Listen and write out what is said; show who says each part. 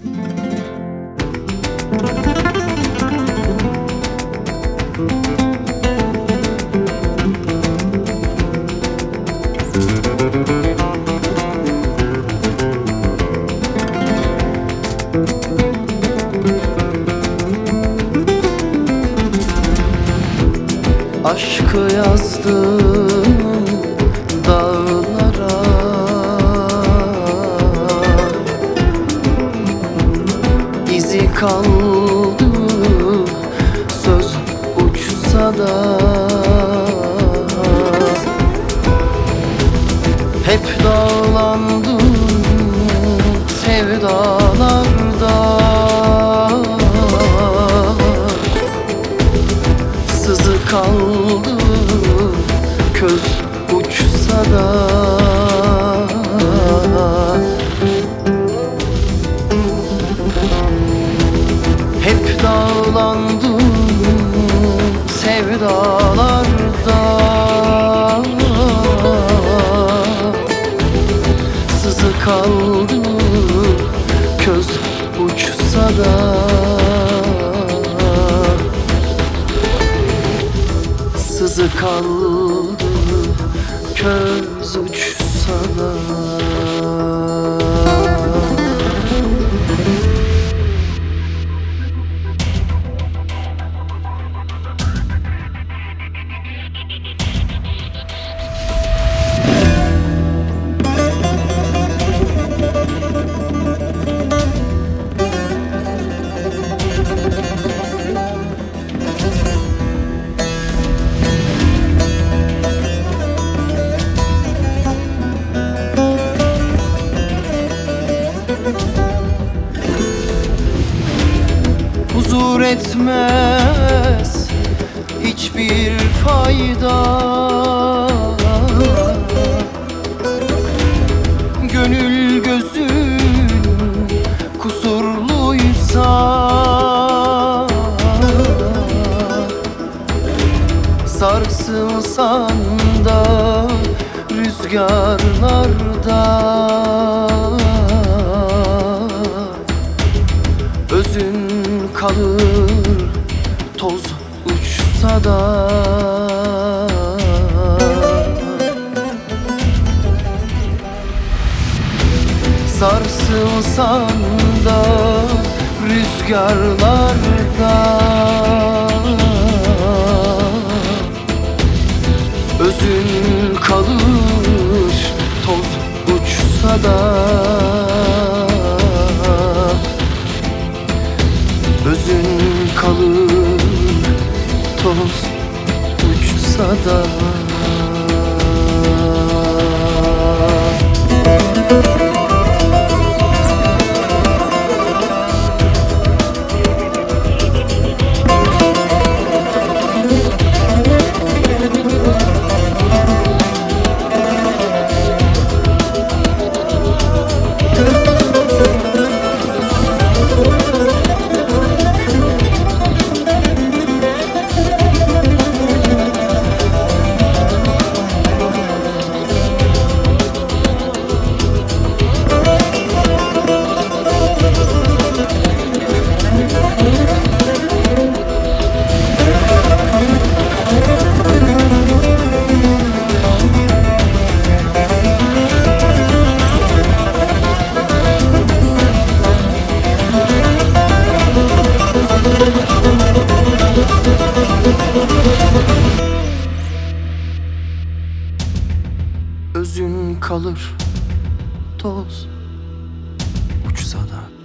Speaker 1: Aşkı yazdım dağlara, izi kaldı söz uçsa da. Hep dağlandım sevdalarda, sızı kaldı köz uçsa da. Hep dağlandım sevdalarda, sızı kaldı köz uçsa da. Sızı kaldı köz uçsa da. Huzur etmez hiçbir fayda, gönül gözün kusurluysa. Sarsılsan da rüzgarlarda, özün kalır toz uçsa da. Sarsılsan da rüzgarlarda, özün kalır toz uçsa da. Özün kalır toz uçsa da. Özün kalır toz uçsa da.